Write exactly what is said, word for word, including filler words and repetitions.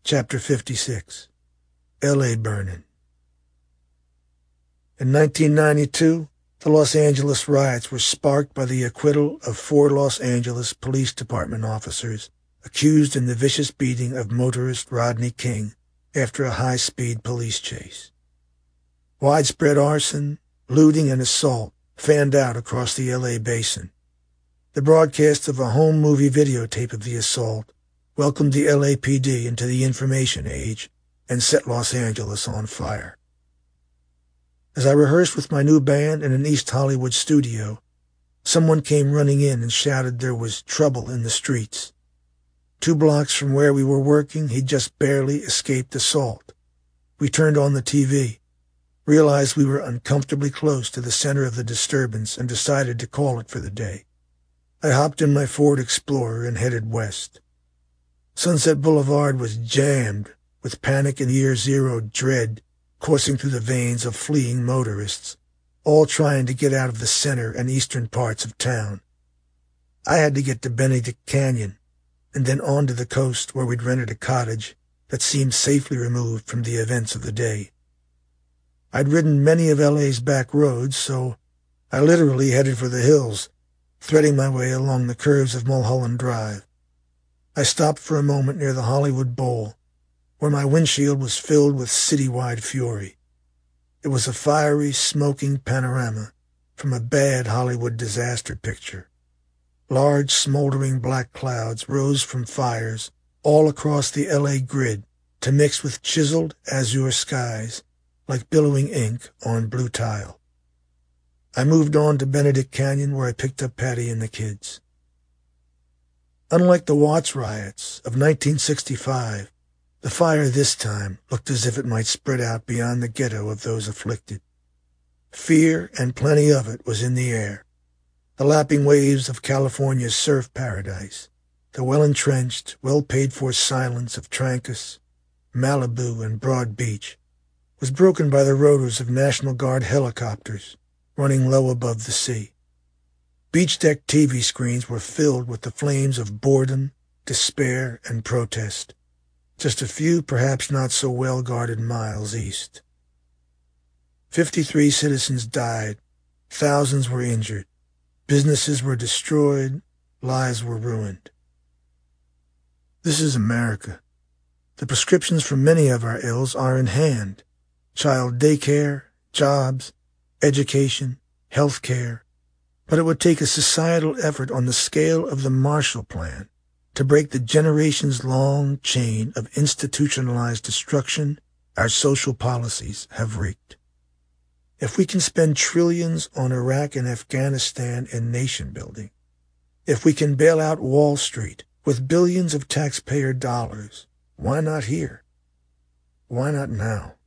Chapter fifty-six. L A Burning. In nineteen ninety-two, the Los Angeles riots were sparked by the acquittal of four Los Angeles Police Department officers accused in the vicious beating of motorist Rodney King after a high-speed police chase. Widespread arson, looting, and assault fanned out across the L A basin. The broadcast of a home movie videotape of the assault welcomed the L A P D into the information age and set Los Angeles on fire. As I rehearsed with my new band in an East Hollywood studio, someone came running in and shouted there was trouble in the streets. Two blocks from where we were working, he'd just barely escaped assault. We turned on the T V, realized we were uncomfortably close to the center of the disturbance, and decided to call it for the day. I hopped in my Ford Explorer and headed west. Sunset Boulevard was jammed with panic and year-zero dread coursing through the veins of fleeing motorists, all trying to get out of the center and eastern parts of town. I had to get to Benedict Canyon, and then on to the coast where we'd rented a cottage that seemed safely removed from the events of the day. I'd ridden many of L A's back roads, so I literally headed for the hills, threading my way along the curves of Mulholland Drive. I stopped for a moment near the Hollywood Bowl, where my windshield was filled with citywide fury. It was a fiery, smoking panorama from a bad Hollywood disaster picture. Large, smoldering black clouds rose from fires all across the L A grid to mix with chiseled azure skies like billowing ink on blue tile. I moved on to Benedict Canyon, where I picked up Patty and the kids. Unlike the Watts riots of nineteen sixty-five, the fire this time looked as if it might spread out beyond the ghetto of those afflicted. Fear, and plenty of it, was in the air. The lapping waves of California's surf paradise, the well-entrenched, well-paid-for silence of Trancas, Malibu, and Broad Beach, was broken by the rotors of National Guard helicopters running low above the sea. Beach deck T V screens were filled with the flames of boredom, despair, and protest, just a few perhaps not so well-guarded miles east. Fifty-three citizens died, thousands were injured, businesses were destroyed, lives were ruined. This is America. The prescriptions for many of our ills are in hand: child daycare, jobs, education, health care. But it would take a societal effort on the scale of the Marshall Plan to break the generations-long chain of institutionalized destruction our social policies have wreaked. If we can spend trillions on Iraq and Afghanistan and nation-building, if we can bail out Wall Street with billions of taxpayer dollars, why not here? Why not now?